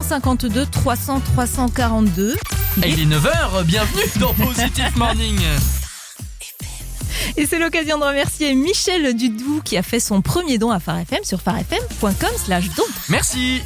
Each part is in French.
652 300 342. Il est 9h, bienvenue dans Positive Morning. Et c'est l'occasion de remercier Michel Dudou qui a fait son premier don à Phare FM sur pharefm.com/don. Merci.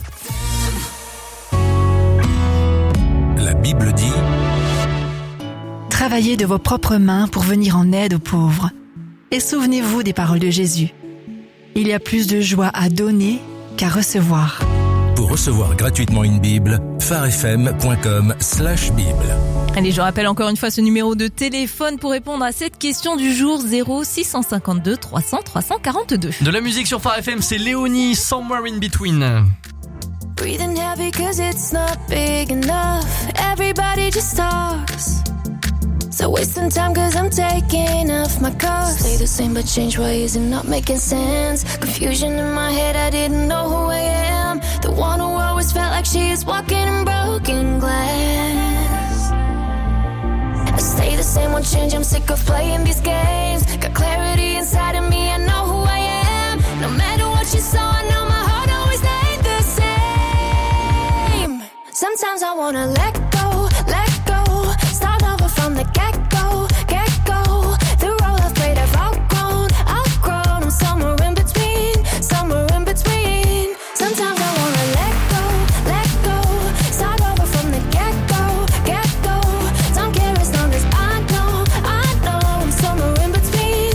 La Bible dit: Travaillez de vos propres mains pour venir en aide aux pauvres. Et souvenez-vous des paroles de Jésus. Il y a plus de joie à donner qu'à recevoir. Pour recevoir gratuitement une Bible, pharefm.com/Bible. Allez, je rappelle encore une fois ce numéro de téléphone pour répondre à cette question du jour, 0652 300 342. De la musique sur Phare FM, c'est Léonie, Somewhere in Between. Breathing heavy cause it's not big enough. Everybody just talks. So wasting time cause I'm taking off my cuffs. Stay the same but change ways and not making sense. Confusion in my head, I didn't know who I am. The one who always felt like she is walking in broken glass. I stay the same, won't change, I'm sick of playing these games. Got clarity inside of me, I know who I am. No matter what you saw, I know my heart always stayed the same. Sometimes I wanna let go, start over from the get-go, get-go. The role I've played I've outgrown, I'm somewhere in between, Sometimes I wanna let go, start over from the get-go, get-go. Don't care as long as I know, I'm somewhere in between,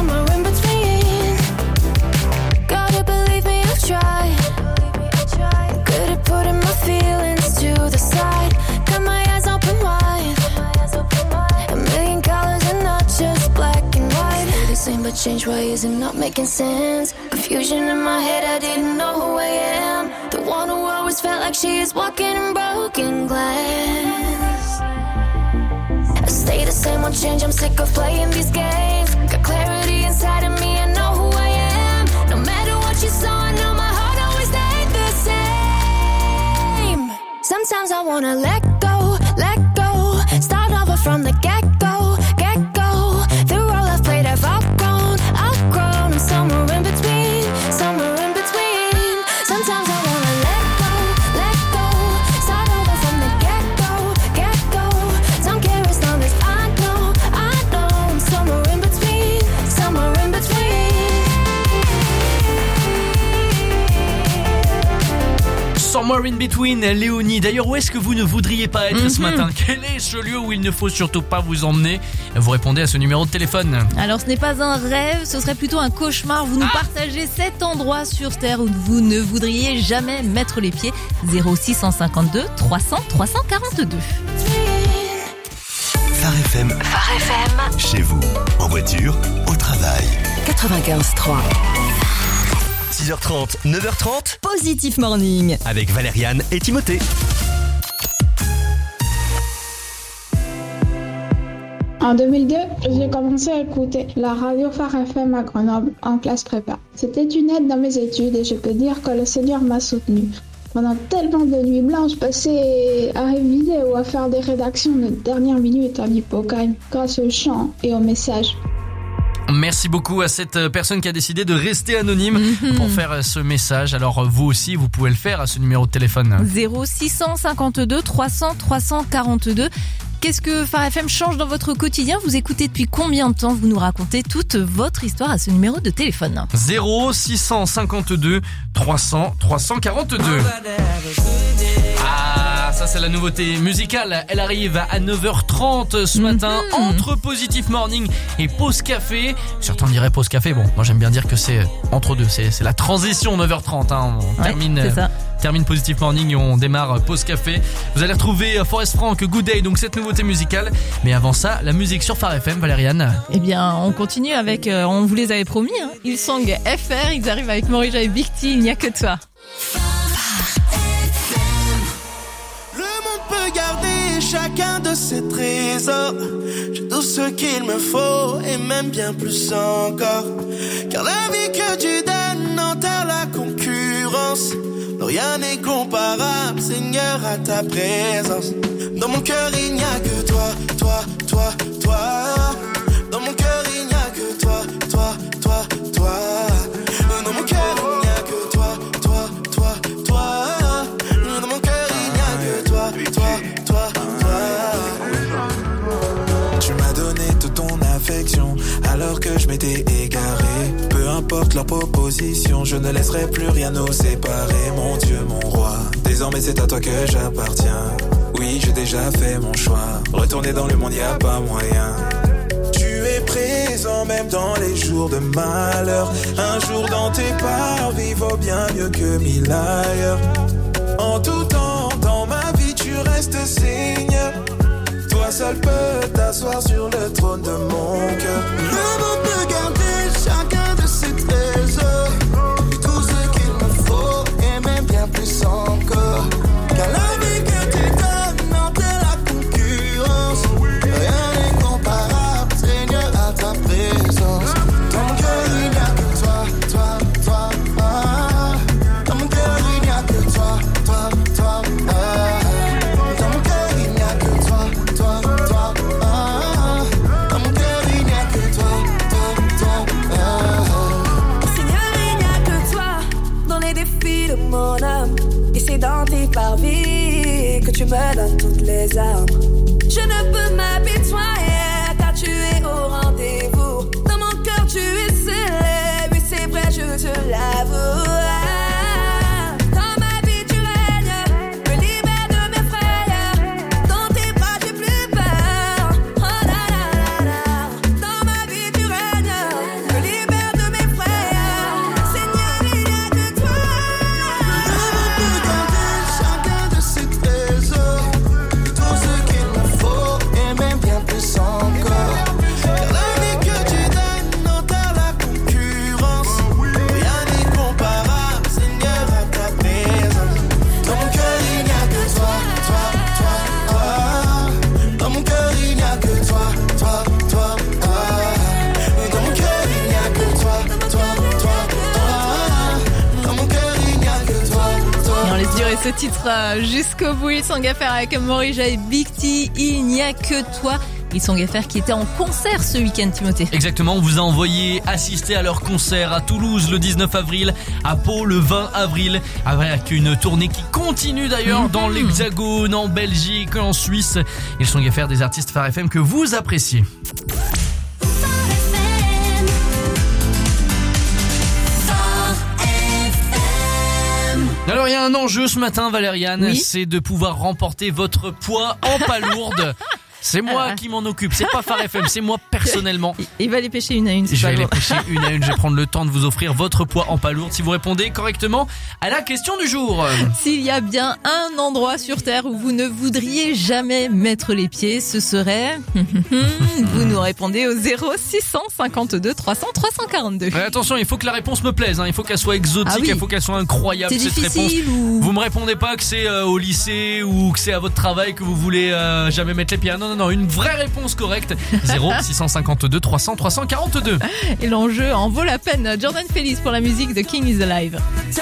Gotta believe me, I've tried, good at putting my feelings to the side. Got my eyes open wide, a million colors and not just black and white. Stay the same but change ways and not making sense. Confusion in my head, I didn't know who I am. The one who always felt like she is walking in broken glass. I stay the same, won't change, I'm sick of playing these games. Got clarity inside of me, I know who I am. No matter what you saw, I know my heart always stayed the same. Sometimes I wanna let go, start over from the get-go, get-go. The role I've played I've outgrown, I'm somewhere in between, Sometimes I wanna let go, start over from the get-go, get-go. Don't care as long as I know, I'm somewhere in between, Somewhere in Between, Léonie. D'ailleurs, où est-ce que vous ne voudriez pas être ce matin? Quel est ce lieu où il ne faut surtout pas vous emmener? Vous répondez à ce numéro de téléphone. Alors ce n'est pas un rêve, ce serait plutôt un cauchemar. Vous nous partagez cet endroit sur Terre où vous ne voudriez jamais mettre les pieds. 0652 300 342. Phare FM. Chez vous, en voiture, au travail. 95.3. 6h30, 9h30. Positive Morning. Avec Valériane et Timothée. En 2002, j'ai commencé à écouter la radio Phare FM à Grenoble en classe prépa. C'était une aide dans mes études et je peux dire que le Seigneur m'a soutenu. Pendant tellement de nuits blanches passées à réviser ou à faire des rédactions de dernière minute en hippocampe grâce au chant et au message. Merci beaucoup à cette personne qui a décidé de rester anonyme pour faire ce message. Alors vous aussi, vous pouvez le faire à ce numéro de téléphone. 0652 300 342. Qu'est-ce que Phare FM change dans votre quotidien? Vous écoutez depuis combien de temps? Vous nous racontez toute votre histoire à ce numéro de téléphone. 0652 300 342. Ah, ça c'est la nouveauté musicale. Elle arrive à 9h30 ce matin entre Positive Morning et Pause Café. Certains diraient Pause Café. Bon, moi j'aime bien dire que c'est entre deux. C'est la transition 9h30. Hein. On termine Positive Morning et on démarre Pause Café. Vous allez retrouver Forest Frank, Good Day, donc cette nouveauté musicale. Mais avant ça, la musique sur Phare FM, Valériane. Eh bien, on continue avec, on vous les avait promis, hein. Ils sont FR, ils arrivent avec Morija et Big T, il n'y a que toi. Le monde peut garder chacun de ses trésors. J'ai tout ce qu'il me faut et même bien plus encore. Car la vie que tu donnes enterre la concurrence. Non, rien n'est comparable, Seigneur, à ta présence. Dans mon cœur, il n'y a que toi, toi, toi, toi. Dans mon cœur, il n'y a que toi, toi, toi, toi. Dans mon cœur, il n'y a que toi, toi, toi, toi. Dans mon cœur, il toutes leurs propositions. Je ne laisserai plus rien nous séparer, mon Dieu, mon roi. Désormais c'est à toi que j'appartiens. Oui, j'ai déjà fait mon choix. Retourner dans le monde, y a pas moyen. Tu es présent même dans les jours de malheur. Un jour dans tes parvis vaut bien mieux que 1000 ailleurs. En tout temps, dans ma vie, tu restes Seigneur. Toi seul peux t'asseoir sur le trône de mon cœur. Le monde peut garder chacun de ses trésors, tout ce qu'il me faut et même bien plus encore. Car la vie que tu donnes n'en est la concurrence. Rien n'est comparable, Seigneur, à ta présence. Dans mon cœur il n'y a que toi, toi, toi, ah. Dans mon cœur il n'y a que toi, toi, toi, ah. Dans mon cœur il n'y a que toi, toi, toi, ah. Dans mon cœur il n'y a que toi, toi, toi, ah. Seigneur, il n'y a que toi dans les défis de mon âme. Et c'est dans tes parvis que tu me donnes toutes les armes. Je ne peux m'habituer car tu es au rendez-vous. Dans mon cœur tu es scellé, oui c'est vrai je te l'avoue. Dans ma vie tu règnes, me libère de mes frayeurs. Dans tes bras j'ai plus peur. Oh la la la la. Dans ma vie tu règnes, me libère de mes frayeurs. Seigneur, il n'y a que toi. Le monde peut garder chacun de ses trésors, tout ce qu'il me faut et même bien plus encore. Car la vie que tu donnes n'en t'a la concurrence. Rien n'est comparable, Seigneur, à ta présence. Dans mon cœur il n'y a que toi, toi, toi, toi. Dans mon cœur il n'y a que toi, toi, toi, toi. Dans mon cœur il n'y a que toi, toi, toi, toi. Dans mon cœur il n'y a que toi, toi. Et on laisse durer ce titre jusqu'au bout. Ils sont Gaffer avec Morija et Big T. Il n'y a que toi. Ils sont Gaffer qui étaient en concert ce week-end, Timothée. Exactement, on vous a envoyé assister à leur concert à Toulouse le 19 avril, à Pau le 20 avril, avec une tournée qui continue d'ailleurs dans l'Hexagone, en Belgique, en Suisse. Ils sont Gaffer, des artistes Phare FM que vous appréciez. Alors il y a un enjeu ce matin, Valériane, Oui. c'est de pouvoir remporter votre poids en palourde. C'est moi qui m'en occupe, c'est pas Phare FM, c'est moi personnellement. Il va les pêcher une à une. c'est Je pas vais les lourd. pêcher une à une, je vais prendre le temps de vous offrir votre poids en palourde si vous répondez correctement à la question du jour. S'il y a bien un endroit sur Terre où vous ne voudriez jamais mettre les pieds, ce serait... Vous nous répondez au 0652 300 342. Mais attention, il faut que la réponse me plaise, hein. Il faut qu'elle soit exotique, Ah oui. il faut qu'elle soit incroyable C'est cette réponse. difficile ou... Vous me répondez pas que c'est au lycée ou que c'est à votre travail que vous voulez jamais mettre les pieds. Non, non, non, une vraie réponse correcte. 0652 300 342. Et l'enjeu en vaut la peine. Jordan Feliz pour la musique de King is Alive.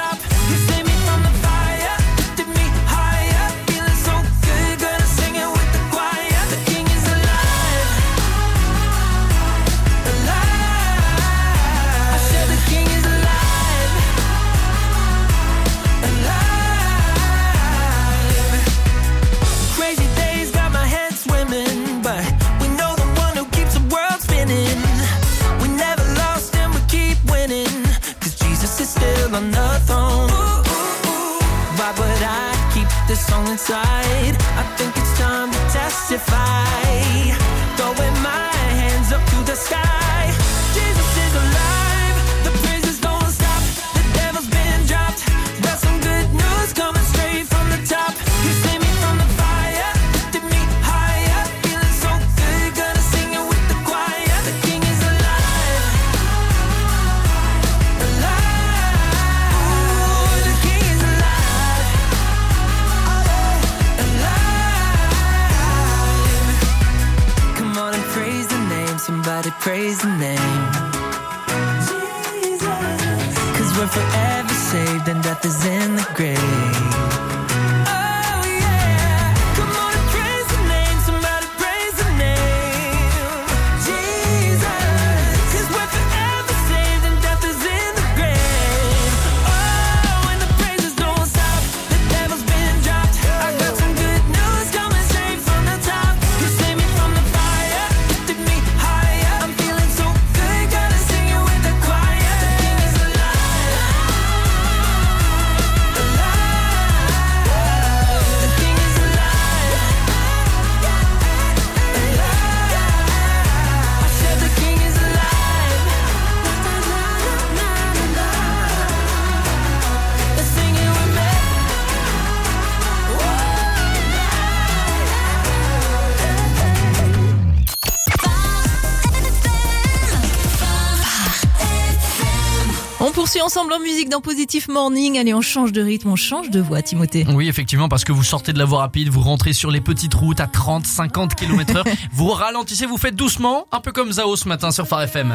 Crazy days got my head swimming, but we know the one who keeps the world spinning. We never lost and we keep winning, 'cause Jesus is still on the throne. Why would I keep this song inside? I think it's time to testify. Throwing my hands up to the sky. Jesus is alive, the praises don't stop. The devil's been dropped. Got some good news coming straight from the top. You saved me from the fire, lifted me higher. Feeling so good, gonna sing it with the choir. The King is alive, alive. Ooh, the King is alive, alive. Come on and praise the name, somebody praise the name. Jesus, 'cause we're forever saved and death is in the grave. Oh yeah, come on and praise the name, somebody praise the name. Jesus, 'cause we're forever saved and death is in the grave. Oh, and the praises don't stop, the devil's been dropped. I got some good news coming straight from the top. You saved me from the fire, lifted me higher. I'm feeling so good, gotta sing it with the choir. The King is alive. poursuit ensemble en musique dans Positive Morning. Allez, on change de rythme, on change de voix, Timothée. Oui, effectivement, parce que vous sortez de la voie rapide, vous rentrez sur les petites routes à 30, 50 km/h. Vous ralentissez, vous faites doucement, un peu comme Zao ce matin sur Phare FM.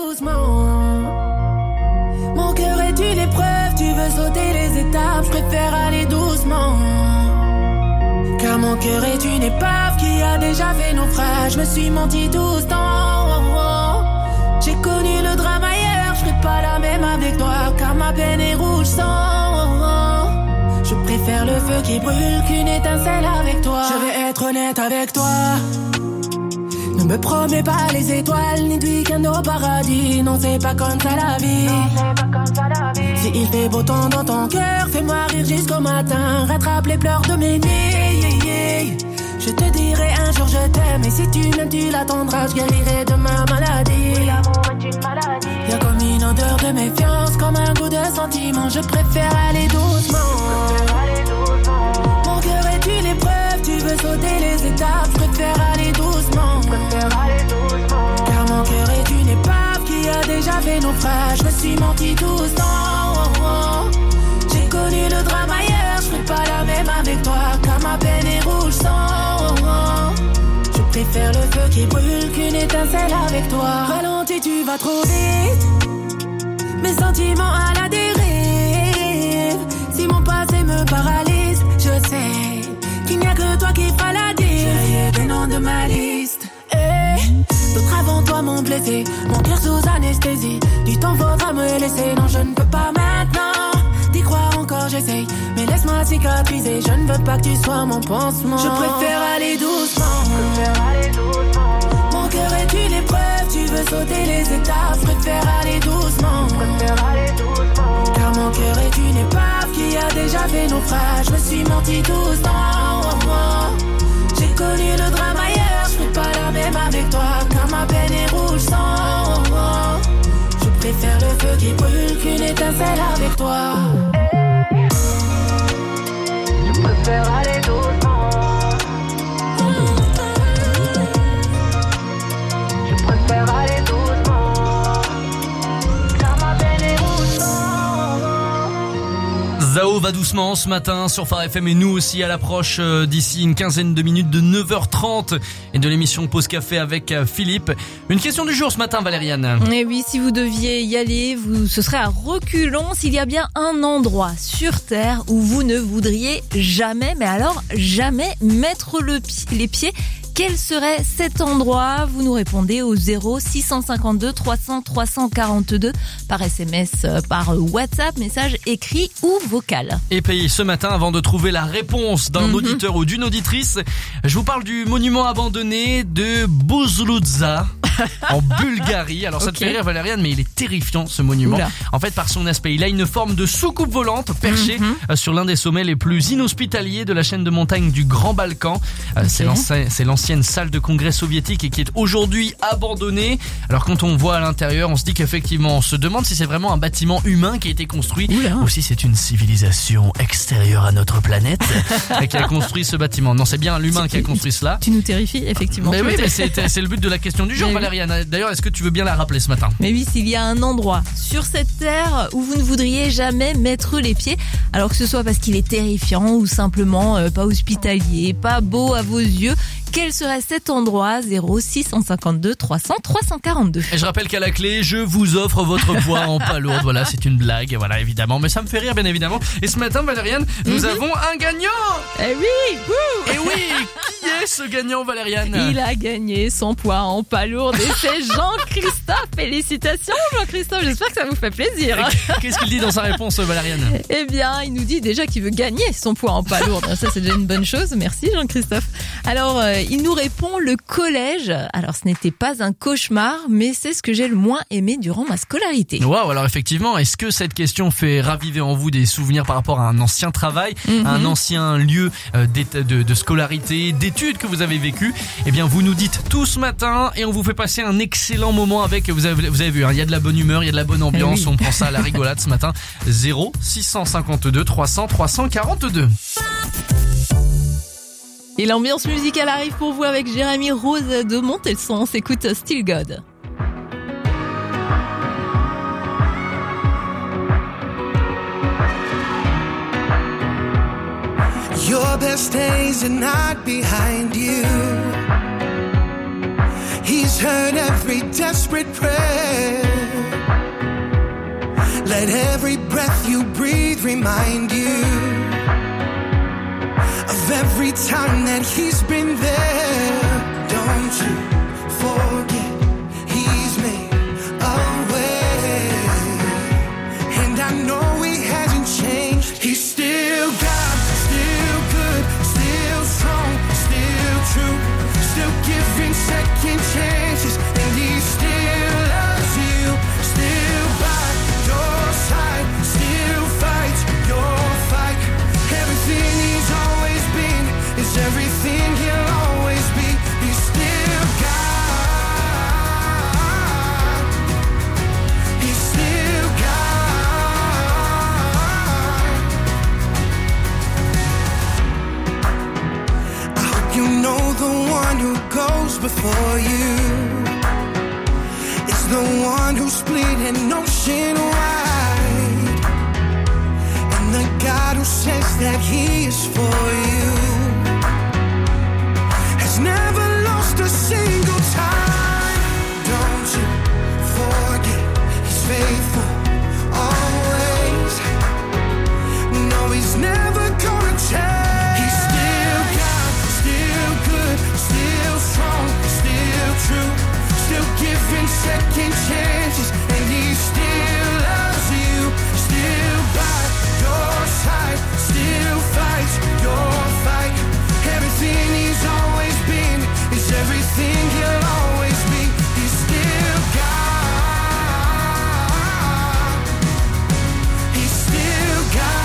Mon cœur est une épreuve, tu veux sauter les étapes, je préfère aller doucement. Car mon cœur est une épave qui a déjà fait naufrage, je me suis menti tout ce temps. J'ai connu le drame ailleurs, je serai pas la même avec toi, car ma peine est rouge sang. Je préfère le feu qui brûle qu'une étincelle avec toi. Je vais être honnête avec toi. Ne me promets pas les étoiles, ni du week-end au paradis. Non, c'est pas comme ça la vie. Si il fait beau temps dans ton cœur, fais-moi rire jusqu'au matin. Rattrape les pleurs de mes nuits. Je te dirai un jour je t'aime, et si tu m'aimes tu l'attendras. Je guérirai de ma maladie. Y'a comme une odeur de méfiance, comme un goût de sentiment. Je préfère aller doucement. Mon cœur est une épreuve, tu veux sauter les étapes. Je préfère aller doucement. Car mon cœur est une épave qui a déjà fait naufrage. Je me suis menti tout ce temps. J'ai connu le drame ailleurs, je serai pas la même avec toi, car ma peine est rouge sang. Je préfère le feu qui brûle qu'une étincelle avec toi. Ralentis, tu vas trop vite. Mes sentiments à la dérive. Si mon passé me paralyse, je sais qu'il n'y a que toi qui feras la diff. J'ai des noms de ma liste. D'autres avant toi m'ont blessé, mon cœur sous anesthésie. Du temps faudra me laisser, non je ne peux pas maintenant. D'y croire encore j'essaye, mais laisse-moi cicatriser. Je ne veux pas que tu sois mon pansement. Je préfère aller doucement. Mon cœur est une épreuve, tu veux sauter les étapes. Je préfère aller doucement. Car mon cœur est une épave qui a déjà fait naufrage. Je me suis menti tout ce temps. J'ai connu le drame ailleurs, je serai pas la même avec toi, car ma peine est rouge sang. Je préfère le feu qui brûle qu'une étincelle avec toi. Je préfère aller doucement. Je préfère aller doucement, car ma peine est rouge sang. Zao va doucement ce matin sur Phare FM, et nous aussi à l'approche d'ici une quinzaine de minutes de 9h30 et de l'émission Pause Café avec Philippe. Une question du jour ce matin, Valériane. Et oui, si vous deviez y aller, ce serait à reculons. S'il y a bien un endroit sur Terre où vous ne voudriez jamais, mais alors jamais mettre les pieds, quel serait cet endroit? Vous nous répondez au 0652 300 342 par SMS, par WhatsApp, message écrit ou vocal. Et puis ce matin, avant de trouver la réponse d'un auditeur ou d'une auditrice, je vous parle du monument abandonné de Buzluza en Bulgarie. Alors ça te fait rire, Valériane, mais il est terrifiant ce monument. Oula. En fait, par son aspect, il a une forme de soucoupe volante perchée sur l'un des sommets les plus inhospitaliers de la chaîne de montagnes du Grand Balkan. C'est l'ancienne salle de congrès soviétique et qui est aujourd'hui abandonnée. Alors quand on voit à l'intérieur, on se dit qu'effectivement, on se demande si c'est vraiment un bâtiment humain qui a été construit ou si c'est une civilisation extérieure à notre planète qui a construit ce bâtiment. Non, c'est bien l'humain qui a construit cela. Tu nous terrifies, effectivement. Mais oui, mais c'est le but de la question du jour, Valériane. D'ailleurs, est-ce que tu veux bien la rappeler ce matin? Mais oui, s'il y a un endroit sur cette terre où vous ne voudriez jamais mettre les pieds, alors que ce soit parce qu'il est terrifiant ou simplement pas hospitalier, pas beau à vos yeux, quel serait cet endroit? 0652 300 342. Et je rappelle qu'à la clé, je vous offre votre poids en palourde. Voilà, c'est une blague, voilà, évidemment. Mais ça me fait rire, bien évidemment. Et ce matin, Valériane, nous avons un gagnant. Eh oui, Et oui, qui est ce gagnant, Valériane? Il a gagné son poids en palourde et c'est Jean-Christophe. Félicitations, Jean-Christophe. J'espère que ça vous fait plaisir. Qu'est-ce qu'il dit dans sa réponse, Valériane? Eh bien, il nous dit déjà qu'il veut gagner son poids en palourde. Ça, c'est déjà une bonne chose. Merci, Jean-Christophe. Alors, il nous répond le collège. Alors, ce n'était pas un cauchemar, mais c'est ce que j'ai le moins aimé durant ma scolarité. Waouh, alors effectivement, est-ce que cette question fait raviver en vous des souvenirs par rapport à un ancien travail, un ancien lieu de scolarité, d'études que vous avez vécu? Eh bien, vous nous dites tout ce matin et on vous fait passer un excellent moment avec, vous avez vu, hein, il y a de la bonne humeur, il y a de la bonne ambiance, on prend ça à la rigolade ce matin. 0652 300 342. Et l'ambiance musicale arrive pour vous avec Jérémy Rose de Montelson. On s'écoute Still God. best days are not behind you. He's heard every desperate prayer. Let every breath you breathe remind you of every time that he's been there. Don't you forget he's made a way. And I know he hasn't changed. He's still God, still good, still strong, still true, still giving second chances. And he still loves you, still by your side, still fights your fight. Everything he's always been is everything he'll always be. He's still God. He's still God. I hope you know the one who goes before you. It's the one who split an ocean wide. And the God who says that he is for you has never lost a single time. Don't you forget he's faithful always. No, he's never gonna change. He's still God, still good, still strong, still true, still giving second chances. And he still loves you, still by your side, still fights your fight. Everything he's always been is everything he'll always be. He's still God. He's still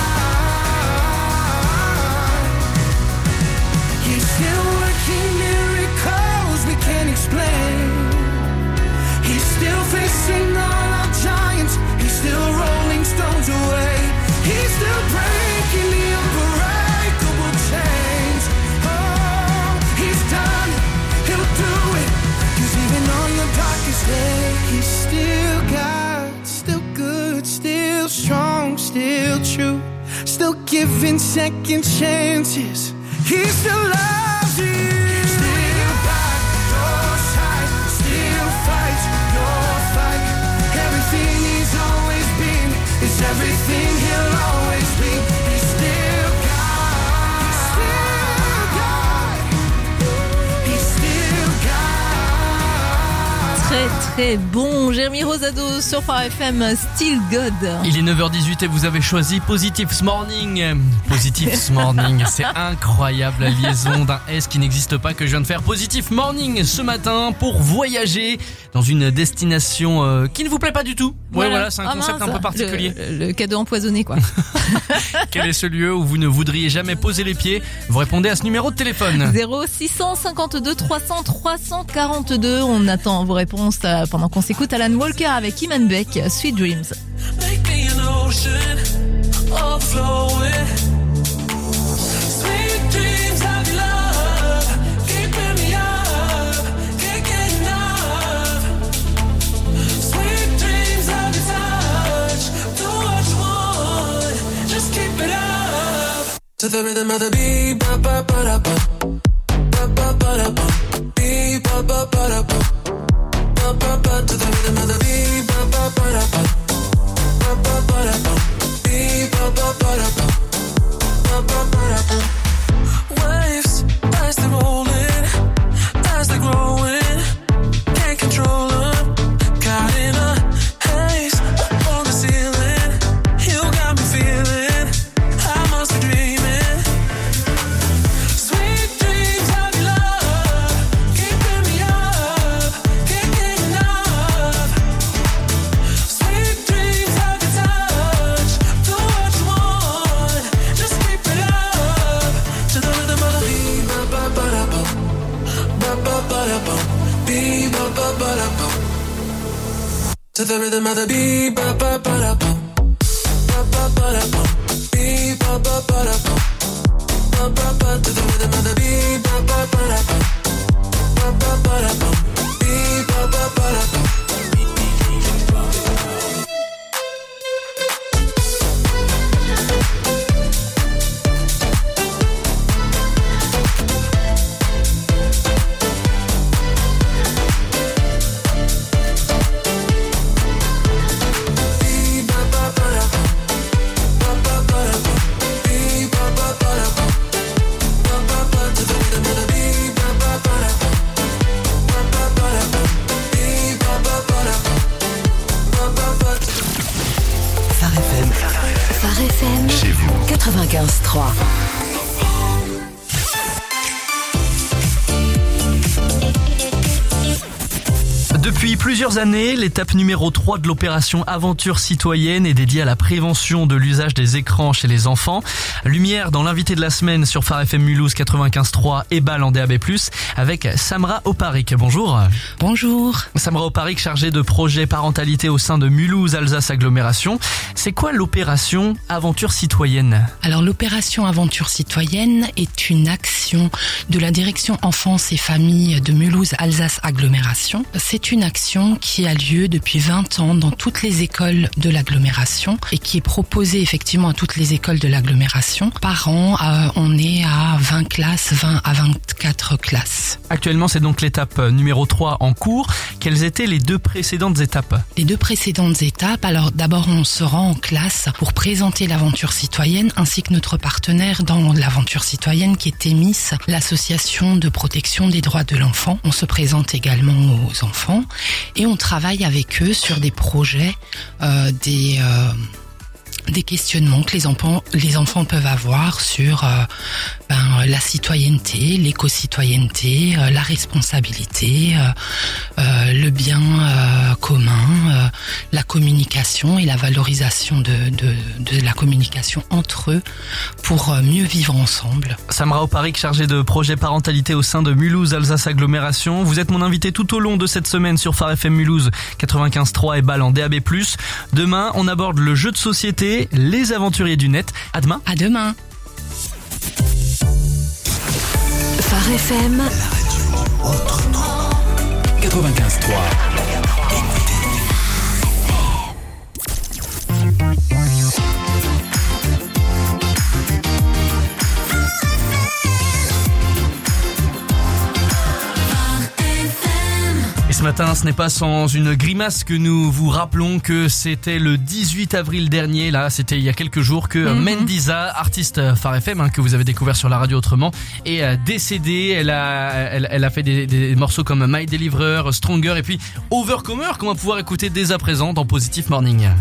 God. He's still working miracles we can't explain. He's still facing all our giants. He's still rolling stones away. He's still breaking the unbreakable chains. Oh, he's done it. He'll do it. 'Cause even on your darkest day, he's still God, still good, still strong, still true, still giving second chances. He still loves you. Still by your side, still fights your fight. Everything he's always been is everything he'll always be. He's still God. He's still God. He's still God. Très très bon. Jérémy Rosado sur Phare FM, Still God. Il est 9h18 et vous avez choisi Positive Morning. Positive Morning, c'est incroyable la liaison d'un S qui n'existe pas que je viens de faire. Positive Morning ce matin pour voyager dans une destination qui ne vous plaît pas du tout. Ouais, voilà, c'est un concept un peu particulier. Le cadeau empoisonné, quoi. Quel est ce lieu où vous ne voudriez jamais poser les pieds? Vous répondez à ce numéro de téléphone. 0652 300 342. On attend vos réponses pendant qu'on s'écoute Alan Walker avec Iman Beck, Sweet Dreams. Make me an ocean overflowing. Sweet dreams of your love, keeping me up, can't get enough. Sweet dreams of your touch, do what you want, just keep it up. To the rhythm of the beat, ba ba ba da ba, ba ba ba da ba, beat ba ba ba da ba, ba ba ba. To the rhythm of the beat, ba ba ba da ba. Waves as they're rolling, as they're growing, can't control them. Caught in a haze on the ceiling, you got me feeling I must be dreaming. Sweet dreams of your love, keeping me up, can't get enough. Sweet dreams of your touch, do what you want, just keep it up. To the rhythm of the beat, ba ba ba da ba, ba ba ba da ba, beat ba ba ba da ba. To the rhythm of the beat, ba ba ba da ba, ba ba ba da ba, beat ba ba ba da ba, ba ba ba. To the rhythm of the beat, ba ba ba da ba, ba ba ba da ba, beat ba ba ba da ba. 95.3. Depuis plusieurs années, l'étape numéro 3 de l'opération Aventure citoyenne est dédiée à la prévention de l'usage des écrans chez les enfants. Lumière dans l'invité de la semaine sur Phare FM Mulhouse 95.3 et Bâle en DAB+, avec Samra Oparic. Bonjour. Bonjour. Samra Oparic, chargée de projet parentalité au sein de Mulhouse Alsace Agglomération. C'est quoi l'opération Aventure citoyenne ? Alors l'opération Aventure citoyenne est une action de la direction enfance et famille de Mulhouse Alsace Agglomération. C'est une action qui a lieu depuis 20 ans dans toutes les écoles de l'agglomération et qui est proposée effectivement à toutes les écoles de l'agglomération. Par an, on est à 20 classes, 20 à 24 classes. Actuellement, c'est donc l'étape numéro 3 en cours. Quelles étaient les 2 précédentes étapes ? Les 2 précédentes étapes, alors d'abord on se rend en classe pour présenter l'aventure citoyenne ainsi que notre partenaire dans l'aventure citoyenne qui est EMIS, l'association de protection des droits de l'enfant. On se présente également aux enfants et on travaille avec eux sur des projets, des questionnements que les enfants peuvent avoir sur la citoyenneté, l'éco-citoyenneté, la responsabilité, le bien commun, la communication et la valorisation de la communication entre eux pour mieux vivre ensemble. Samra Oparic, chargée de projet parentalité au sein de Mulhouse Alsace Agglomération. Vous êtes mon invité tout au long de cette semaine sur Phare FM Mulhouse 95.3 et Bâle en DAB+. Demain, on aborde le jeu de société, les aventuriers du net. À demain. À demain. Phare FM, La radio autrement. 95.3. Et ce matin, ce n'est pas sans une grimace que nous vous rappelons que c'était le 18 avril dernier, là, c'était il y a quelques jours, que Mendiza, artiste Phare FM, que vous avez découvert sur la radio autrement, est décédée. Elle a fait des morceaux comme My Deliverer, Stronger et puis Overcomer qu'on va pouvoir écouter dès à présent dans Positive Morning.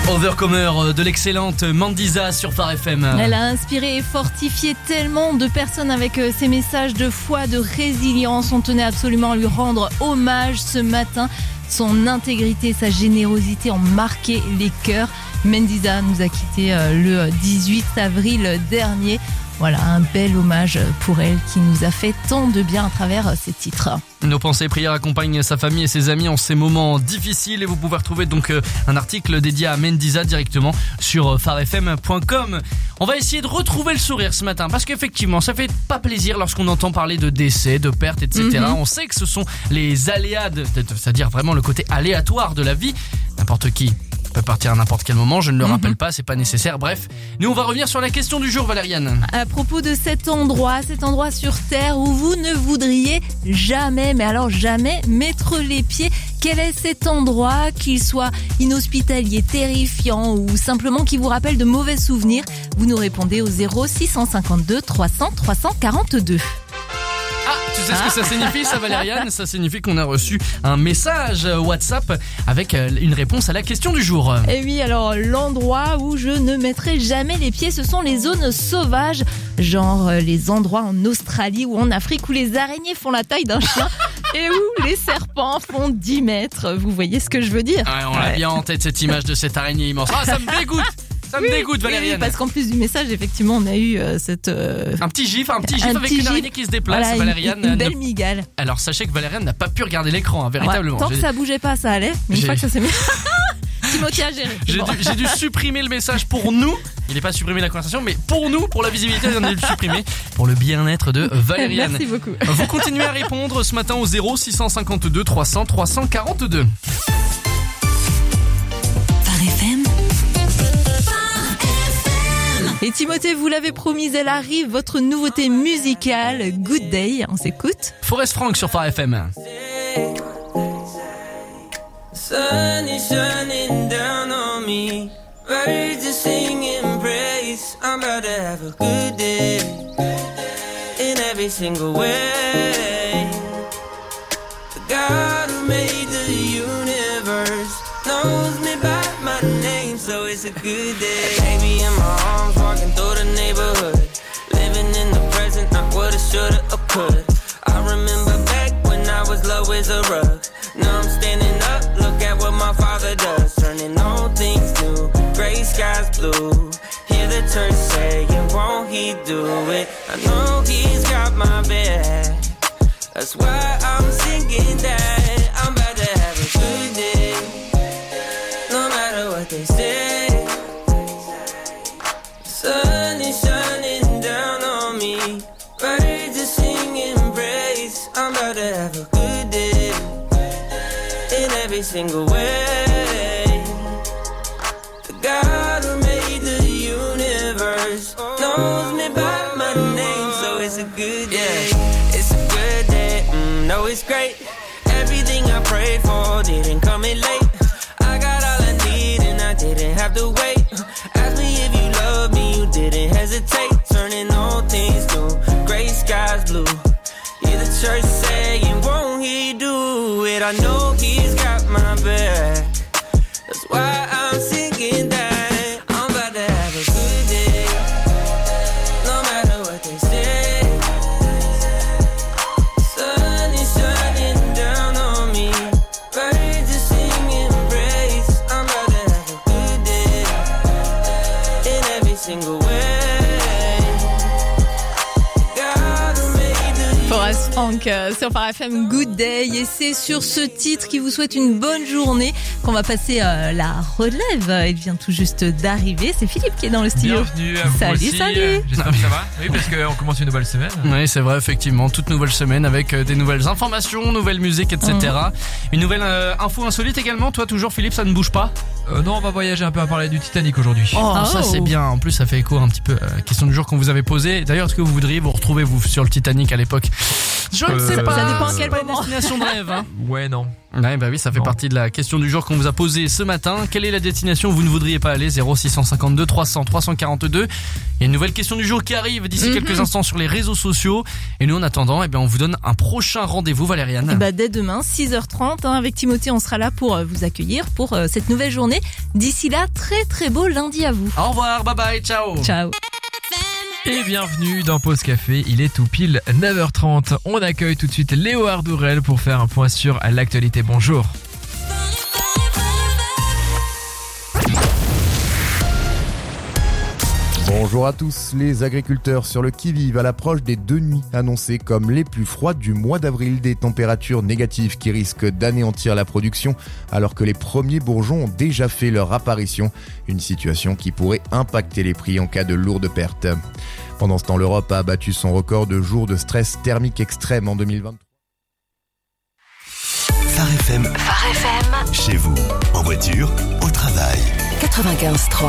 Overcomer de l'excellente Mandisa sur Phare FM. Elle a inspiré et fortifié tellement de personnes avec ses messages de foi, de résilience. On tenait absolument à lui rendre hommage ce matin. Son intégrité, sa générosité ont marqué les cœurs. Mandisa nous a quittés le 18 avril dernier. Voilà, un bel hommage pour elle qui nous a fait tant de bien à travers ses titres. Nos pensées et prières accompagnent sa famille et ses amis en ces moments difficiles et vous pouvez retrouver donc un article dédié à Mandisa directement sur pharefm.com. On va essayer de retrouver le sourire ce matin parce qu'effectivement ça fait pas plaisir lorsqu'on entend parler de décès, de pertes, etc. On sait que ce sont les aléas, c'est-à-dire vraiment le côté aléatoire de la vie. N'importe qui peut partir à n'importe quel moment, je ne le rappelle pas, c'est pas nécessaire. Bref, nous on va revenir sur la question du jour, Valériane. À propos de cet endroit sur Terre où vous ne voudriez jamais, mais alors jamais mettre les pieds. Quel est cet endroit, qu'il soit inhospitalier, terrifiant ou simplement qui vous rappelle de mauvais souvenirs? Vous nous répondez au 0652 300 342. Ah, tu sais ce que ça signifie, ça, Valériane? Ça signifie qu'on a reçu un message WhatsApp avec une réponse à la question du jour. Et oui, alors l'endroit où je ne mettrai jamais les pieds, ce sont les zones sauvages, genre les endroits en Australie ou en Afrique où les araignées font la taille d'un chien et où les serpents font 10 mètres. Vous voyez ce que je veux dire? Ouais, on a bien en tête cette image de cette araignée immense. Ah, ça me dégoûte! Ça me dégoûte, Valériane. Oui, parce qu'en plus du message, effectivement, on a eu cette... Un petit gif avec une araignée qui se déplace, voilà, Valériane. Une belle migale. Alors, sachez que Valériane n'a pas pu regarder l'écran, véritablement. Ouais, tant que ça bougeait pas, ça allait. Mais une fois que ça s'est mis... Timothée a géré. J'ai dû supprimer le message pour nous. Il n'est pas supprimé la conversation, mais pour nous, pour la visibilité, on a dû le supprimer. Pour le bien-être de Valériane. Merci beaucoup. Vous continuez à répondre ce matin au 0652 300 342. Phare FM. Et Timothée, vous l'avez promis, elle arrive, votre nouveauté musicale, Good Day, on s'écoute. Forest Frank sur Phare FM. Sun is shining down on me, birds are singing praise. I'm about to have a good day, in every single way. The God who made the universe knows me by my name, so it's a good day. Baby in my arms, walking through the neighborhood, living in the present, not what I shoulda or could. I remember back when I was low as a rug. Now I'm standing up, look at what my father does, turning all things new, gray skies blue. Hear the church saying, won't he do it? I know he's got my back, that's why I'm singing that. I'm about to have a good day, no matter what they say. The sun is shining down on me, birds are singing praise. I'm about to have a good day, in every single way. The God who made the universe knows me by my name, so it's a good day. It's a good day, no it's great. Everything I prayed for didn't come in late. I got all I need and I didn't have to wait. Ask me if you love me, you didn't hesitate. Turning all things new, gray skies blue. Hear the church saying, won't he do it? I know he's got my back, that's why I'm singing that. I'm about to have a good day, no matter what they say. Sun is shining down on me, birds are singing praise. I'm about to have a good day, in every single way. Forest Frank sur Phare FM, Good Day, et c'est sur ce titre qui vous souhaite une bonne journée qu'on va passer la relève. Elle vient tout juste d'arriver, c'est Philippe qui est dans le studio. Bienvenue à vous Salut, aussi. salut. J'espère que ça va. Oui, parce qu'on commence une nouvelle semaine. Oui, c'est vrai, effectivement, toute nouvelle semaine avec des nouvelles informations, nouvelles musiques, etc. Une nouvelle info insolite également. Toi, toujours, Philippe, ça ne bouge pas? Non, on va voyager un peu à parler du Titanic aujourd'hui. Oh, ça c'est bien. En plus, ça fait écho un petit peu à la question du jour qu'on vous avait posée. D'ailleurs, est-ce que vous voudriez vous retrouver sur le Titanic à l'époque? Je ne sais pas. Ça dépend à quel C'est pas moment. une destination de rêve. Hein. Ouais, non. Ouais, bah oui, ça fait partie de la question du jour qu'on vous a posée ce matin. Quelle est la destination où vous ne voudriez pas aller? 0652 300 342. Il y a une nouvelle question du jour qui arrive d'ici quelques instants sur les réseaux sociaux. Et nous, en attendant, eh bien, on vous donne un prochain rendez-vous, Valériane. Et bah, dès demain, 6h30, avec Timothée, on sera là pour vous accueillir pour cette nouvelle journée. D'ici là, très très beau lundi à vous. Au revoir, bye bye, ciao. Ciao. Et bienvenue dans Pause Café, il est tout pile 9h30. On accueille tout de suite Léo Ardourel pour faire un point sur l'actualité. Bonjour. Bonjour à tous, les agriculteurs sur le qui-vive à l'approche des 2 nuits annoncées comme les plus froides du mois d'avril, des températures négatives qui risquent d'anéantir la production alors que les premiers bourgeons ont déjà fait leur apparition, une situation qui pourrait impacter les prix en cas de lourdes pertes. Pendant ce temps, l'Europe a battu son record de jours de stress thermique extrême en 2023. Phare FM. Phare FM. Chez vous, en voiture, au travail. 95.3.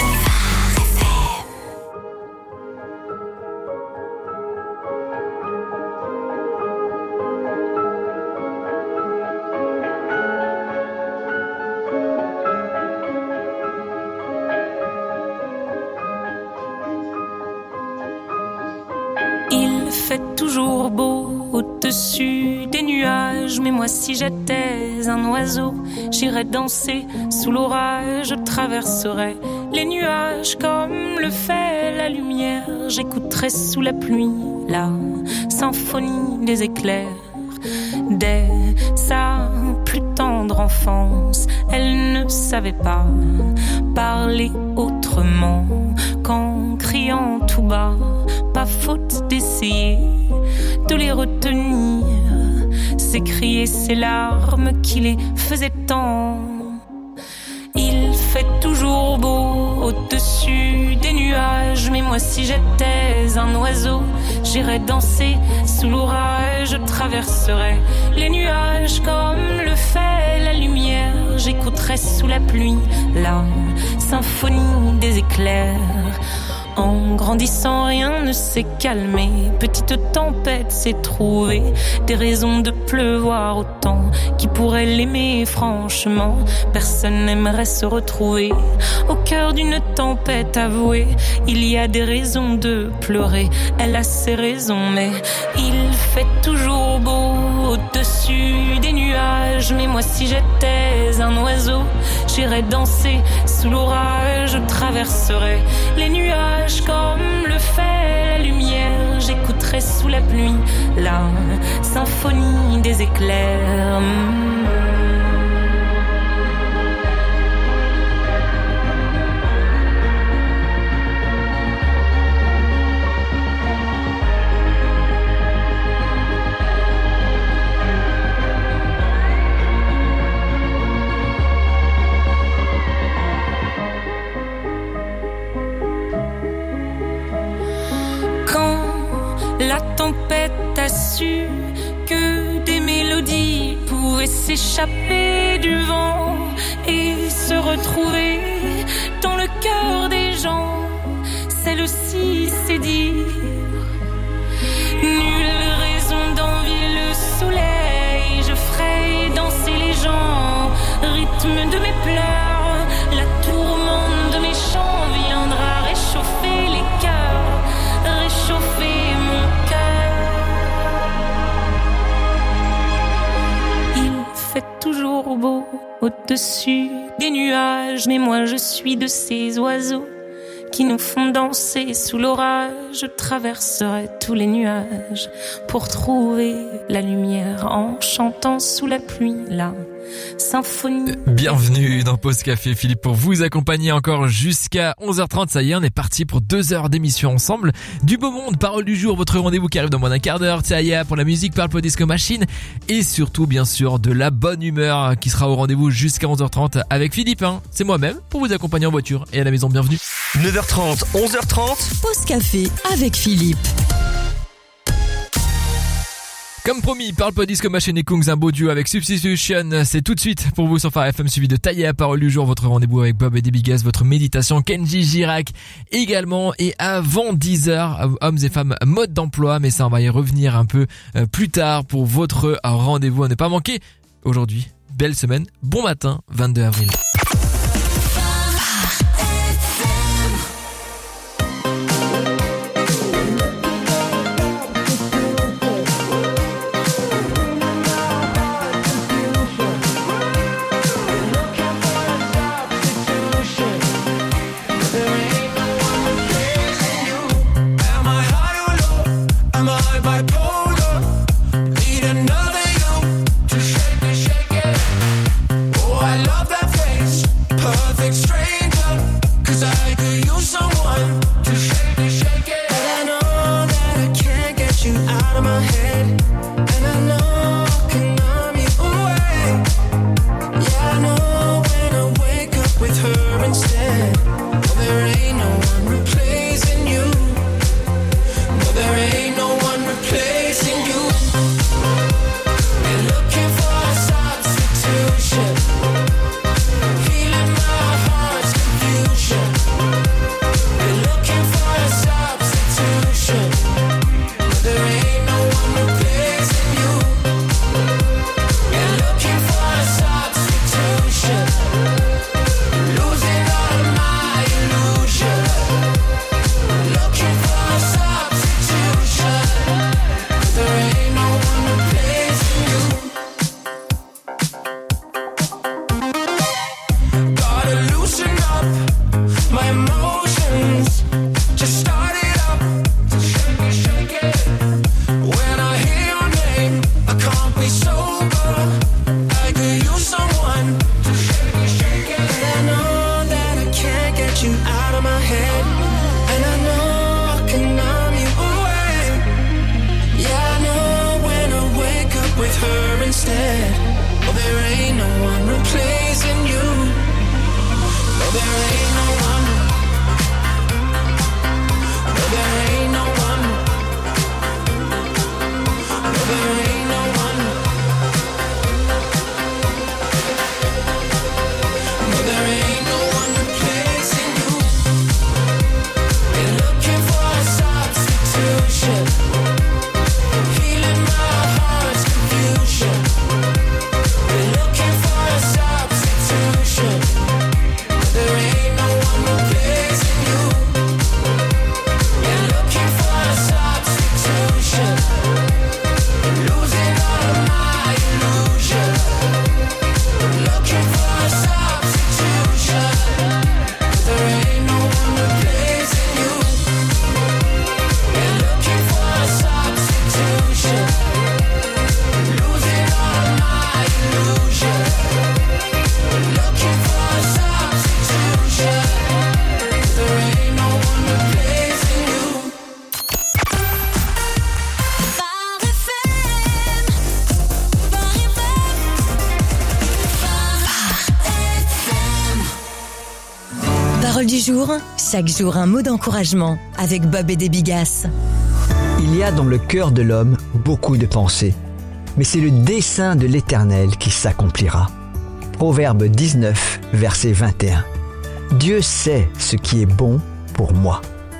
Il fait toujours beau au-dessus des nuages, mais moi si j'étais un oiseau, j'irais danser sous l'orage, je traverserais les nuages comme le fait la lumière, j'écouterais sous la pluie la symphonie des éclairs. Dès sa plus tendre enfance, elle ne savait pas parler autrement qu'en criant tout bas. Pas faute d'essayer de les retenir, s'écrier ces larmes qui les faisaient tant. Il fait toujours beau au-dessus des nuages, mais moi si j'étais un oiseau, j'irais danser sous l'orage, je traverserais les nuages comme le fait la lumière, j'écouterais sous la pluie la symphonie des éclairs. En grandissant, rien ne s'est calmé. Petite tempête s'est trouvée des raisons de pleuvoir autant. Qui pourrait l'aimer franchement? Personne n'aimerait se retrouver au cœur d'une tempête avouée. Il y a des raisons de pleurer. Elle a ses raisons, mais il fait toujours beau au-dessus des nuages. Mais moi, si j'étais un oiseau, j'irais danser sous l'orage. Je traverserais les nuages comme le fait la lumière, j'écouterai sous la pluie la symphonie des éclairs. La tempête a su que des mélodies pouvaient s'échapper du vent et se retrouver dans le cœur des gens. Celle-ci, c'est dire nulle raison d'envier le soleil. Je ferai danser les gens, rythme de mes pleurs. La tourmente de mes chants viendra réchauffer les cœurs, réchauffer mon cœur. Il fait toujours beau au-dessus des nuages, mais moi je suis de ces oiseaux qui nous font danser sous l'orage. Je traverserai tous les nuages pour trouver la lumière en chantant sous la pluie la symphonie. Bienvenue dans Pause Café, Philippe pour vous accompagner encore jusqu'à 11h30. Ça y est, on est parti pour 2 heures d'émission ensemble. Du beau monde, parole du jour, votre rendez-vous qui arrive dans moins d'un quart d'heure. Taya pour la musique, Purple Disco Machine et surtout bien sûr de la bonne humeur qui sera au rendez-vous jusqu'à 11h30 avec Philippe. C'est moi-même pour vous accompagner en voiture et à la maison. Bienvenue. 9h30, 11h30. Pause Café avec Philippe. Comme promis, Purple Disco Machine et Kungs, un beau duo avec Substitution. C'est tout de suite pour vous sur Phare FM, suivi de Taillé à Parole du jour, votre rendez-vous avec Bob et Debigas, votre méditation, Kenji Girac également. Et avant 10h, hommes et femmes, mode d'emploi. Mais ça, on va y revenir un peu plus tard pour votre rendez-vous à ne pas manquer. Aujourd'hui, belle semaine, bon matin, 22 avril. Chaque jour, un mot d'encouragement avec Bob et Debigas. Il y a dans le cœur de l'homme beaucoup de pensées, mais c'est le dessein de l'Éternel qui s'accomplira. Proverbe 19, verset 21. Dieu sait ce qui est bon pour moi.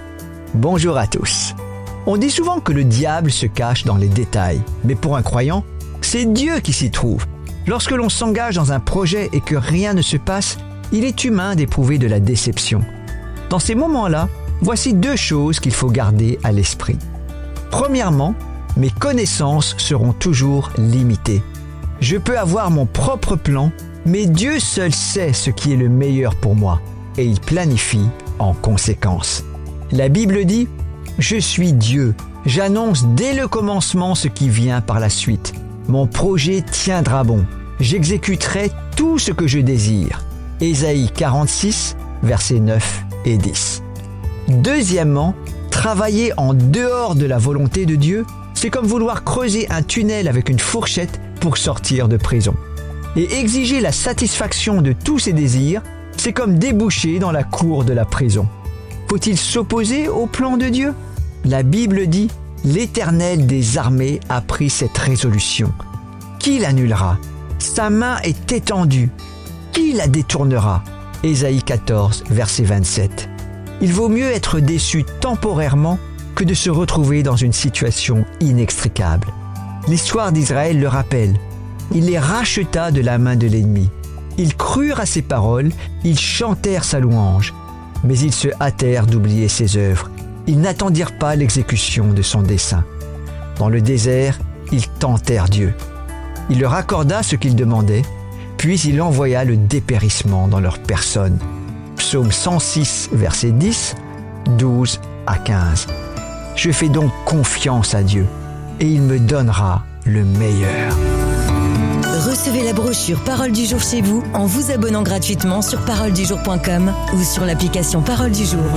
Bonjour à tous. On dit souvent que le diable se cache dans les détails, mais pour un croyant, c'est Dieu qui s'y trouve. Lorsque l'on s'engage dans un projet et que rien ne se passe, il est humain d'éprouver de la déception. Dans ces moments-là, voici 2 choses qu'il faut garder à l'esprit. Premièrement, mes connaissances seront toujours limitées. Je peux avoir mon propre plan, mais Dieu seul sait ce qui est le meilleur pour moi, et il planifie en conséquence. La Bible dit « Je suis Dieu, j'annonce dès le commencement ce qui vient par la suite. Mon projet tiendra bon, j'exécuterai tout ce que je désire. » Ésaïe 46, versets 9 et 10. Deuxièmement, travailler en dehors de la volonté de Dieu, c'est comme vouloir creuser un tunnel avec une fourchette pour sortir de prison. Et exiger la satisfaction de tous ses désirs, c'est comme déboucher dans la cour de la prison. Faut-il s'opposer au plan de Dieu ? La Bible dit L'Éternel des armées a pris cette résolution. Qui l'annulera? Sa main est étendue. Qui la détournera? Ésaïe 14, verset 27. Il vaut mieux être déçu temporairement que de se retrouver dans une situation inextricable. L'histoire d'Israël le rappelle. Il les racheta de la main de l'ennemi. Ils crurent à ses paroles, ils chantèrent sa louange. Mais ils se hâtèrent d'oublier ses œuvres. Ils n'attendirent pas l'exécution de son dessein. Dans le désert, ils tentèrent Dieu. Il leur accorda ce qu'ils demandaient, puis il envoya le dépérissement dans leur personne. Psaume 106, verset 10, 12 à 15. Je fais donc confiance à Dieu, et il me donnera le meilleur. Recevez la brochure Parole du jour chez vous en vous abonnant gratuitement sur paroledujour.com ou sur l'application Parole du jour.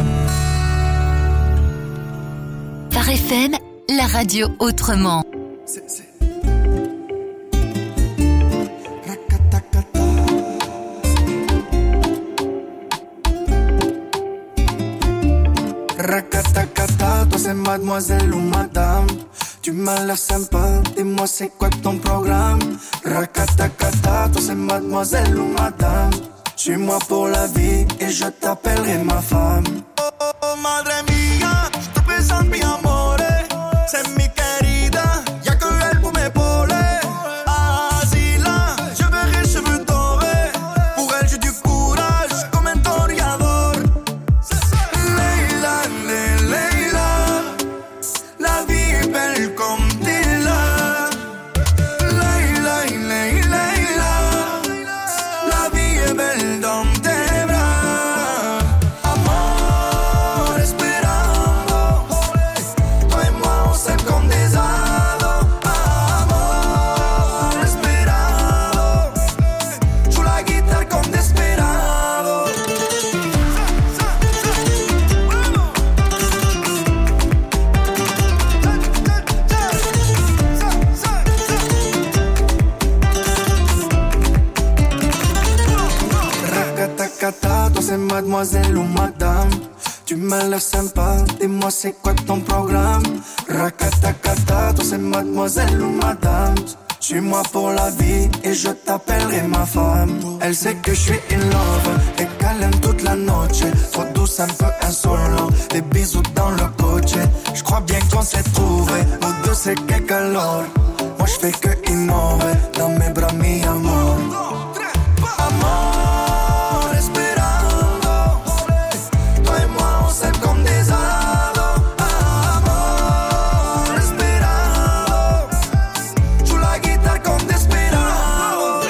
Phare FM, la radio autrement. Rakatakata, toi c'est mademoiselle ou madame. Tu m'as l'air sympa, dis-moi c'est quoi ton programme. Rakatakata, toi c'est mademoiselle ou madame. Suis-moi pour la vie et je t'appellerai ma femme. Oh, oh, oh, madre mía, je te présente mi amore. C'est mi querida, y'a que elle pour m'épauler. Así là, je verrai cheveux dorés. Pour elle j'ai du courage comme un toreador. Leila, Leila, la vie est belle comme Dila. Leila, Leila, la vie est belle dans tes bras. Amor esperando, toi et moi on s'aime comme des ados. Amor esperando, joue la guitare comme desperado. Rakatakata, toi c'est mademoiselle ou madame. Tu m'as l'air sympa, dis-moi c'est quoi ton programme. Rakatakata, toi c'est mademoiselle ou madame. Suis-moi pour la vie et je t'appellerai ma femme. Elle sait que je suis in love et qu'elle aime toute la noche. Trop douce, un peu insolent, des bisous dans le coche. Je crois bien qu'on s'est trouvé, nous deux c'est que calor. Moi je fais que innover, dans mes bras mi amor. Amor esperando, toi et moi on s'aime comme des ados. Amor esperando, joue la guitare comme desperado.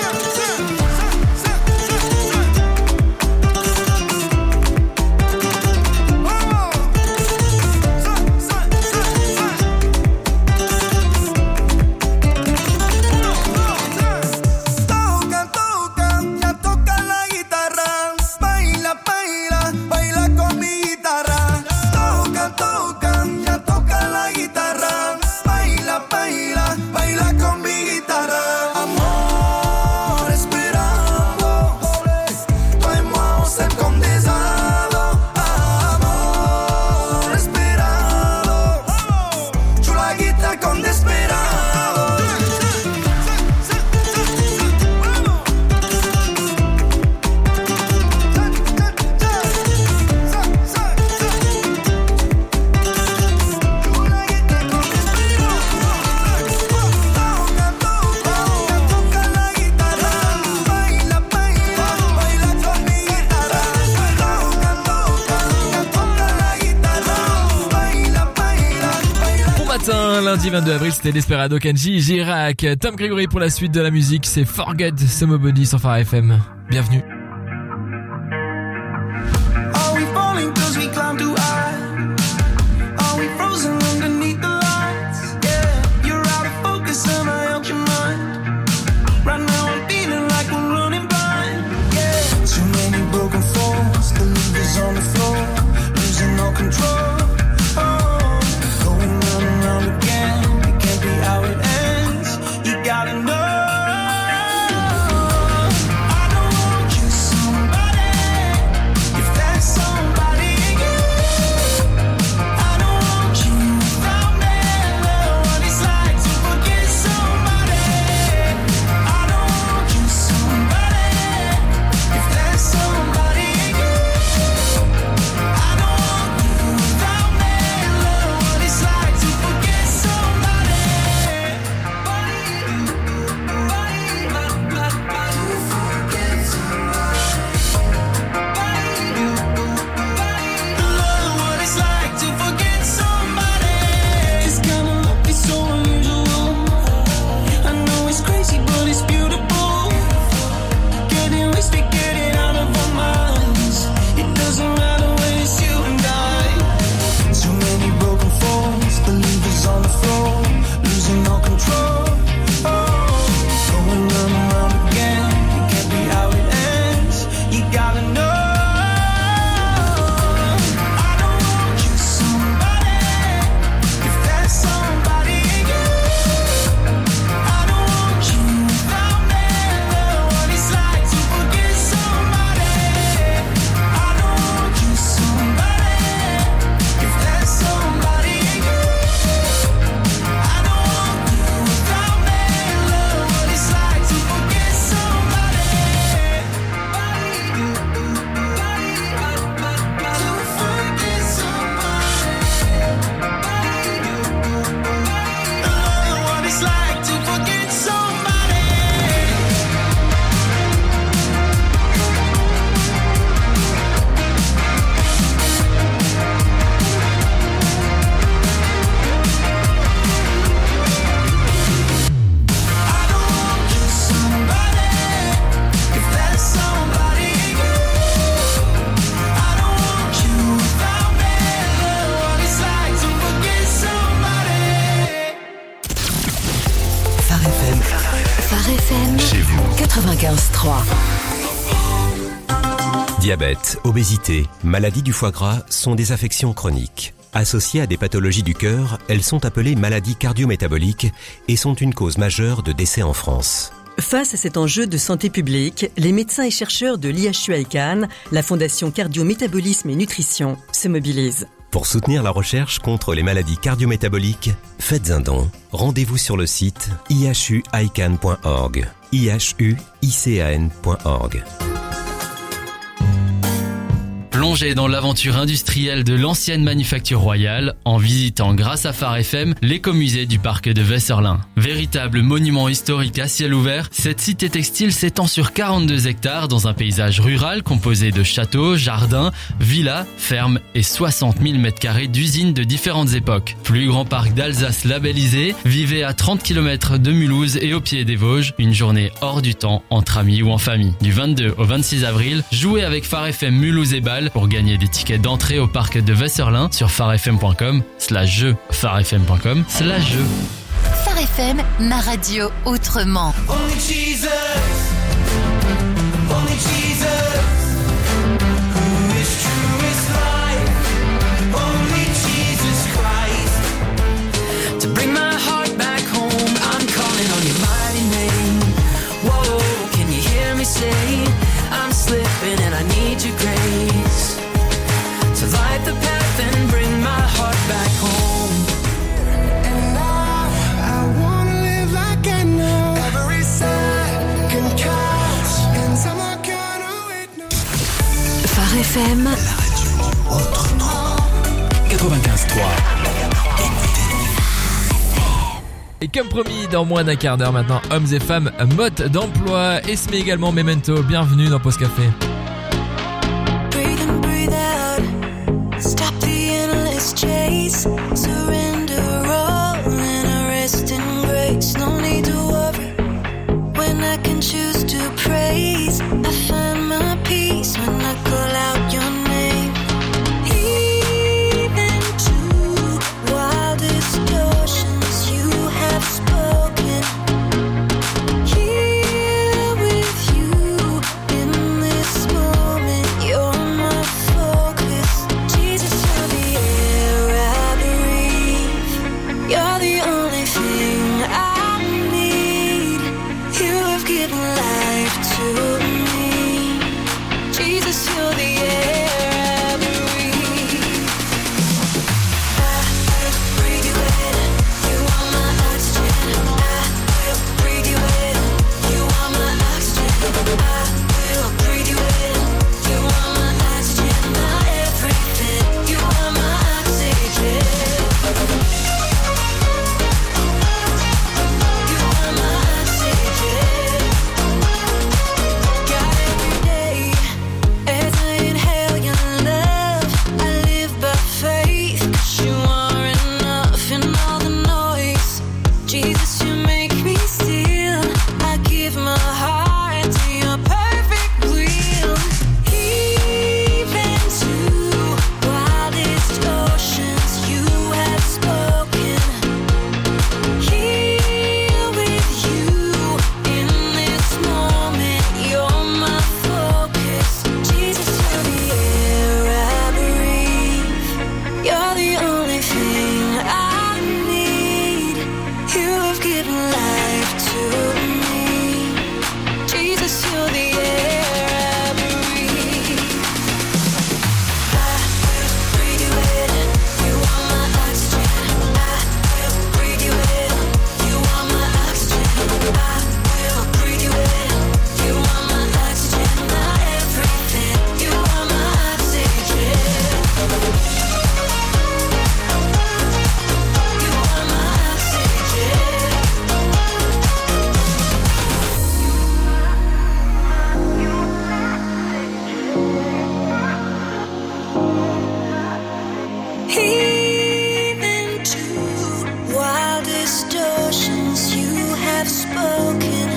Toca, toca, ya toca la guitarra. Baila, baila, baila con mi guitarra. Toca, toca, ya toca la guitarra. Baila, baila, baila con mi guitarra. Amor esperando, toi et moi on s'aime comme des ados. Amor esperando, joue la guitare comme desperado. Bon matin, lundi 22 avril, c'était Desperado, Kenji, Girac, Tom Gregory pour la suite de la musique, c'est Forget Somebody sur Phare FM. Bienvenue. Are we falling 'cause we climb too high? Are we frozen underneath the lights? Yeah, you're out of focus and I out your mind. Right now I'm feeling like we're running blind. Yeah, too many broken falls, the levers on the floor, losing all control. Oh, going round and round again, it can't be how it ends. You gotta know. I don't want you 95.3. Diabète, obésité, maladie du foie gras sont des affections chroniques. Associées à des pathologies du cœur, elles sont appelées maladies cardio-métaboliques et sont une cause majeure de décès en France. Face à cet enjeu de santé publique, les médecins et chercheurs de l'IHU ICANN, la Fondation Cardio-Métabolisme et Nutrition, se mobilisent. Pour soutenir la recherche contre les maladies cardio-métaboliques, faites un don. Rendez-vous sur le site ihuican.org. ihuican.org. Plongez dans l'aventure industrielle de l'ancienne manufacture royale en visitant grâce à Phare FM l'écomusée du parc de Wesserlin. Véritable monument historique à ciel ouvert, cette cité textile s'étend sur 42 hectares dans un paysage rural composé de châteaux, jardins, villas, fermes et 60 000 m² d'usines de différentes époques. Plus grand parc d'Alsace labellisé, vivez à 30 km de Mulhouse et au pied des Vosges, une journée hors du temps entre amis ou en famille. Du 22 au 26 avril, jouez avec Phare FM Mulhouse et Bâle pour gagner des tickets d'entrée au parc de Wesserlin sur pharefm.com/jeu. pharefm.com/jeu. Phare FM, ma radio autrement. Only Jesus, only Jesus, who is true is life, only Jesus Christ. To bring my heart back home, I'm calling on your mighty name. Whoa, can you hear me say, I'm slipping and I need your grace. To light the path and bring my heart back home. And I wanna live like I know every second counts. And someone gonna witness. Phare FM, La radio autrement. 95.3. Et comme promis, dans moins d'un quart d'heure maintenant, hommes et femmes, mode d'emploi. Esme également, Memento, bienvenue dans Pause Café. Breathe in, breathe out. Stop the endless chase. Surrender all and I rest in grace. No need to worry when I can choose to praise. I find my peace when I call out your name. Even to wildest oceans you have spoken. Here with you in this moment, you're my focus. Jesus, you're the air I breathe. You're the only thing I need. You have given life to me. Jesus, you're the air I breathe. I will breathe you in. You are my oxygen. I will breathe you in. You are my oxygen. I will breathe you in. You are my oxygen, my everything. You are my oxygen. You are my oxygen. God, every day as I inhale your love, I live by faith. 'Cause you are enough in all the noise. Jesus, you make me still. I give my heart to your perfect will. Even to wildest oceans you have spoken. Here with you in this moment, you're my focus. Jesus, you're the air I breathe. You're the only thing I need. You have given life to me. Jesus, you're the air I breathe. I will breathe you in. You are my oxygen. I will breathe you in. You are my oxygen. I will breathe you in. You are my oxygen, my everything. You are my oxygen. You are my oxygen. Even to wildest oceans you have spoken.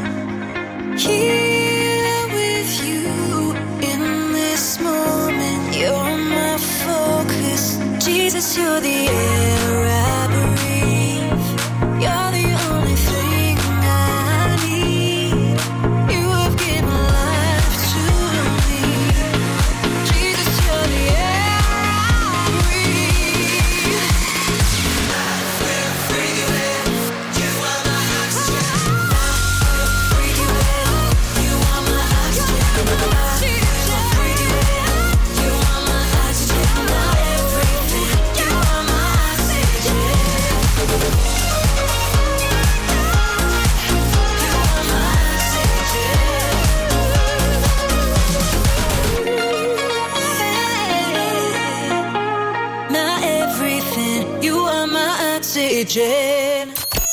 Here with you in this moment, you're my focus. Jesus, you're the air I breathe. You're the only thing I need. You kitchen.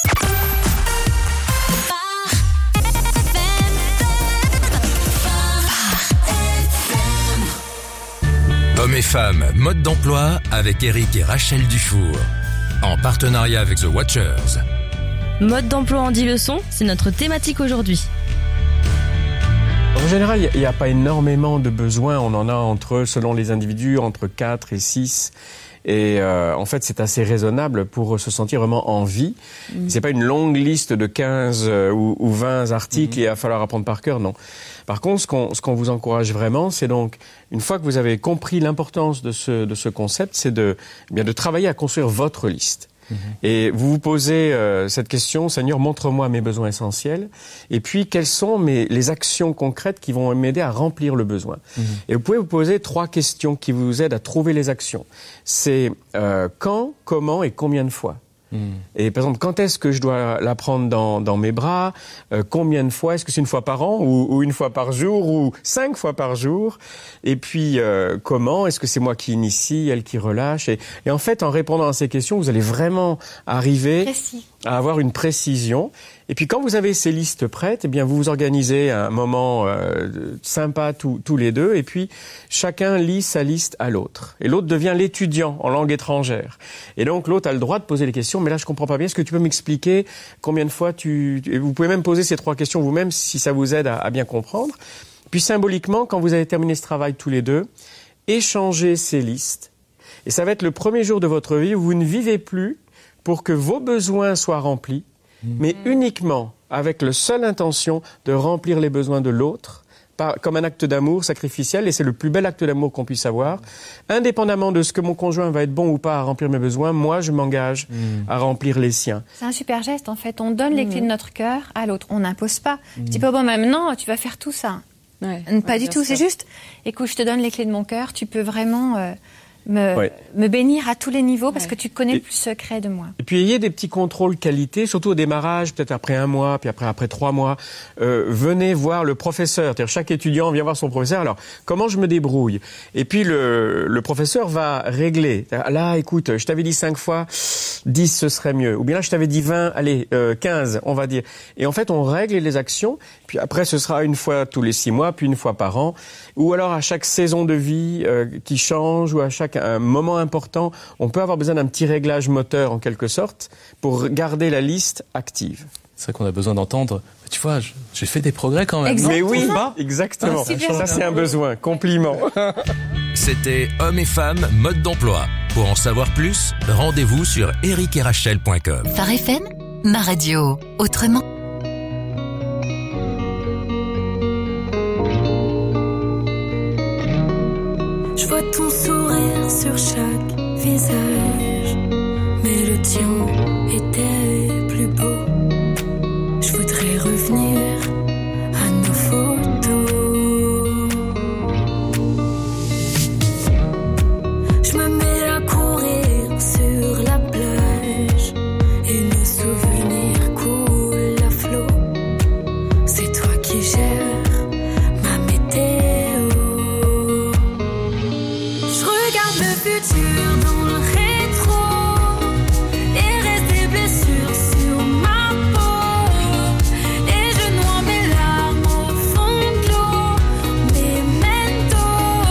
Hommes et femmes, mode d'emploi avec Eric et Rachel Dufour. En partenariat avec The Watchers. Mode d'emploi en 10 leçons, c'est notre thématique aujourd'hui. En général, il n'y a pas énormément de besoins. On en a selon les individus, entre 4 et 6. Et en fait, c'est assez raisonnable pour se sentir vraiment en vie. C'est pas une longue liste de 15 ou 20 articles et il va falloir apprendre par cœur, non. Par contre, ce qu'on vous encourage vraiment, c'est donc, une fois que vous avez compris l'importance de ce concept, c'est de travailler à construire votre liste. Et vous vous posez cette question, Seigneur, montre-moi mes besoins essentiels, et puis quelles sont les actions concrètes qui vont m'aider à remplir le besoin. Et vous pouvez vous poser 3 questions qui vous aident à trouver les actions. C'est quand, comment et combien de fois. Et par exemple, quand est-ce que je dois la prendre dans mes bras, combien de fois, est-ce que c'est une fois par an ou une fois par jour ou 5 fois par jour, et puis comment, est-ce que c'est moi qui initie, elle qui relâche, et en fait, en répondant à ces questions, vous allez vraiment arriver à avoir une précision. Et puis quand vous avez ces listes prêtes, eh bien vous vous organisez un moment sympa tous les deux, et puis chacun lit sa liste à l'autre. Et l'autre devient l'étudiant en langue étrangère. Et donc l'autre a le droit de poser les questions, mais là je comprends pas bien, est-ce que tu peux m'expliquer combien de fois vous pouvez même poser ces 3 questions vous-même si ça vous aide à bien comprendre. Puis symboliquement, quand vous avez terminé ce travail tous les deux, échangez ces listes. Et ça va être le premier jour de votre vie où vous ne vivez plus pour que vos besoins soient remplis, mais uniquement avec la seule intention de remplir les besoins de l'autre, comme un acte d'amour sacrificiel, et c'est le plus bel acte d'amour qu'on puisse avoir. Indépendamment de ce que mon conjoint va être bon ou pas à remplir mes besoins, moi je m'engage à remplir les siens. C'est un super geste en fait, on donne les clés de notre cœur à l'autre, on n'impose pas. Je dis pas bon maintenant tu vas faire tout ça. Pas du tout, c'est juste, écoute, je te donne les clés de mon cœur, tu peux vraiment me bénir à tous les niveaux parce que tu connais le plus secret de moi. Et puis ayez des petits contrôles qualité, surtout au démarrage, peut-être après 1 mois, puis après 3 mois. Venez voir le professeur, c'est-à-dire chaque étudiant vient voir son professeur. Alors, comment je me débrouille? Et puis le professeur va régler. Là, écoute, je t'avais dit 5 fois, 10 ce serait mieux. Ou bien là, je t'avais dit 20, allez, 15, on va dire. Et en fait, on règle les actions, puis après ce sera une fois tous les 6 mois, puis une fois par an. Ou alors à chaque saison de vie qui change, ou à chaque un moment important, on peut avoir besoin d'un petit réglage moteur en quelque sorte pour garder la liste active. C'est vrai qu'on a besoin d'entendre, tu vois, j'ai fait des progrès quand même. Mais oui, exactement. Ça c'est un besoin, compliment. C'était Hommes et femmes, mode d'emploi. Pour en savoir plus, rendez-vous sur ericetRachel.com. Phare FM, ma radio, autrement. Je vois ton sourire sur chaque visage, mais le tien était plus beau. Je voudrais revenir à nos photos. Je me mets à courir sur la plage et nos souvenirs coulent à flot. C'est toi qui gères ma météo. Je regarde le futur dans le rétro et reste des blessures sur ma peau. Et je noie mes larmes au fond de l'eau. Memento.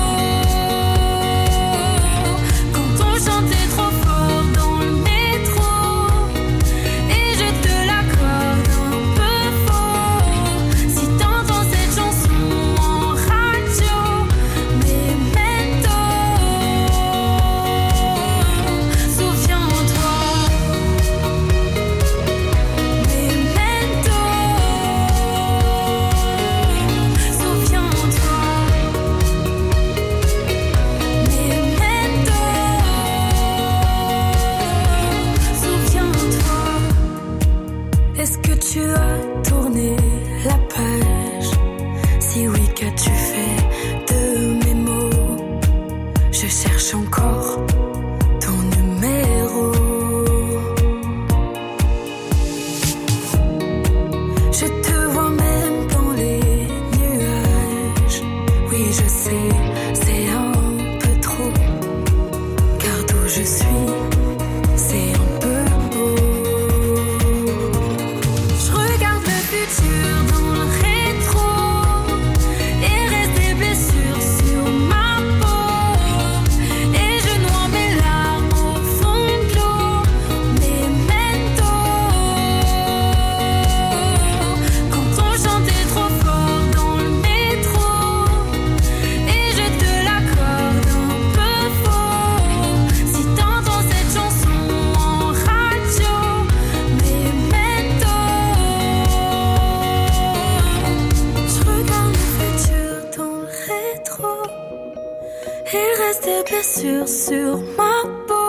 Quand on chantait trop fort dans le métro et je te l'accorde un peu faux. Si t'entends cette chanson en radio, Memento. Souviens-toi, Memento. Souviens-toi, Memento. Souviens-toi. Est-ce que tu as tourné la page? Si oui, qu'as-tu fait de mes mots? Je cherche encore ton numéro. Je te vois même dans les nuages. Oui, je sais, c'est un peu trop. Car d'où je suis, c'est un peu beau. blessures sur ma peau.